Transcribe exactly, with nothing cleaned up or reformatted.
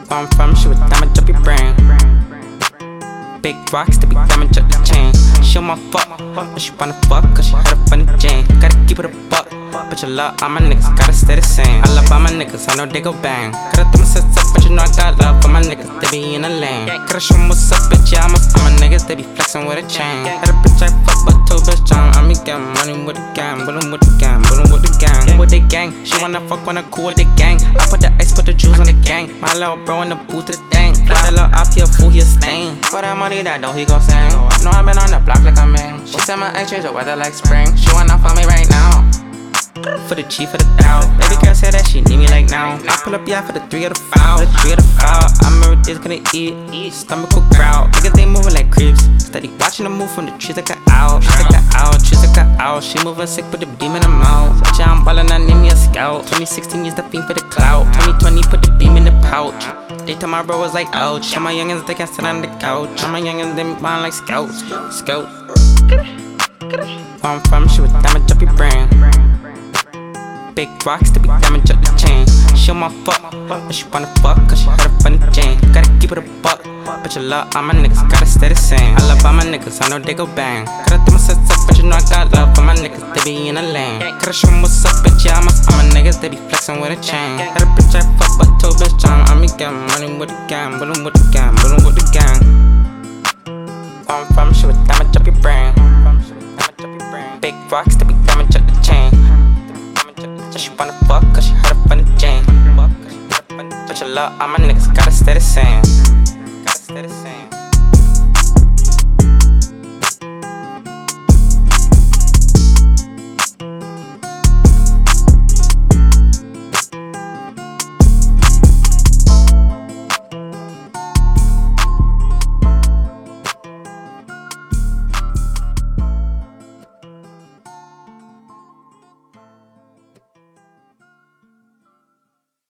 Where I'm from, she would damage up your brain. Big rocks to be damage up the chain. She don't wanna fuck, but she wanna fuck cause she had a funny Jane. Gotta keep it a buck, but you love all my niggas, gotta stay the same. I love all my niggas, I know they go bang. Gotta throw my sets up, but you know I got love for my niggas, they be in the lane. Gotta show 'em what's up, bitch, yeah, I'm a for my niggas, they be flexing with a chain. Had a bitch I fuck, but told bitch I'm, I mean, getting money with the gang, bullin' with the gang, bullin' with the gang. With the gang, she wanna fuck when I cool with the gang. I put the ice, put the jewels on the gang. My little bro in the booth, the thing. Fly that little off, he a fool, he a stain. For that money, that dough, he gon' sing. Know I been on the block like I'm in. She said my ex change the weather like spring. She wanna fuck me right now. For the chief of the doubt. Baby girl said that she need me like now. I pull up, yeah, for the three of the foul. The three of the foul. I'm a this gonna eat. Stomach will crowd. Niggas they moving like creeps. Steady watching them move from the trees like an owl. Trees like an owl. Trees like an owl. She moving sick with the beam in her mouth. Yeah, I'm ballin', I need me a scout. twenty sixteen is the fiend for the clout. twenty twenty put the beam in the pouch. They told my bro was like ouch. All my youngins they can't sit on the couch. All my youngins they mine like scouts. Scouts. Where I'm from, she would damage up your brain. Big rocks to be damage up the chain. She don't wanna fuck, but she wanna fuck cause she had a funny Jane. Gotta keep it a buck, but you love all my niggas, gotta stay the same. I love all my niggas, I know they go bang. Gotta throw my sets up, but you know I got love for my niggas, they be in the lane. Gotta show 'em what's up, bitch, yeah, I'm a all my niggas, they be flexing with a chain. Had a bitch I fuck, but told bitch I'm, I mean, getting money with the gang, bullin' with the gang, bullin' with the gang. Where I'm from, she would damage up your brain. Big rocks to be damage up the chain. She wanna fuck cause she had a funny Jane. But you love all my niggas, gotta stay the same. Gotta stay the same.